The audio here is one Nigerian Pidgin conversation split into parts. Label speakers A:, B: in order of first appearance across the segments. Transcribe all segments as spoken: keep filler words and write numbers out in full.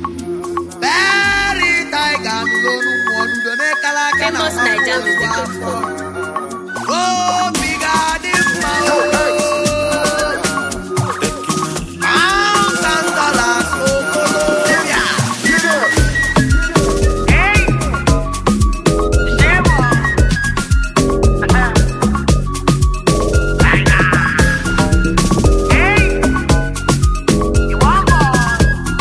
A: Very tiger, no one do ne kala kana.
B: Famous Naija music.
A: Oh, bigger than my own. Thousand dollars, oh, Colombia. Hey, Demo. Hey, you want more?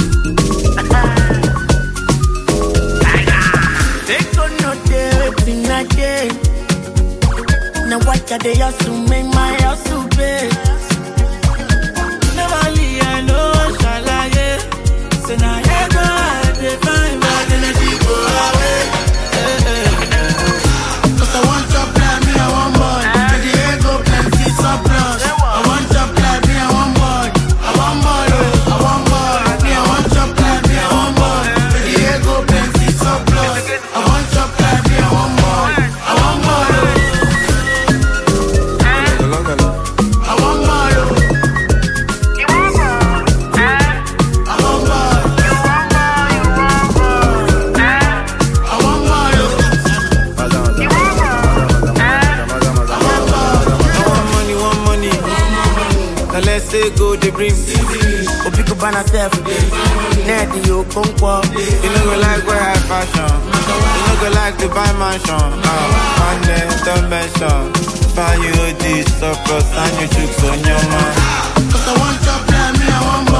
C: They could not do it in a day. Now what can they also make my house to pay? Never leave, I know, shall I, yeah. So now you go, they find my energy go away. Eh, eh, eh. Cause I want to play me, I want boy. And the ego plenty surplus. I want to play me, I want boy. I want boy, oh, I want boy. Me, I want to play me, I want boy. And the ego plenty surplus. I want to play me, I want boy. I want boy, oh. I want boy, oh.
A: You want more?
C: I want boy.
A: You want more? You want more?
C: I want boy, oh.
A: You want more?
C: I want money, want money. Now let's say go the brim. Oh, pick up on yourself. Net you come qua. You know go like wear high fashion. You know go like to buy mansion. Ah, and then don't mention. Buy you this surplus and you took on your man. Cause I want to play me, I want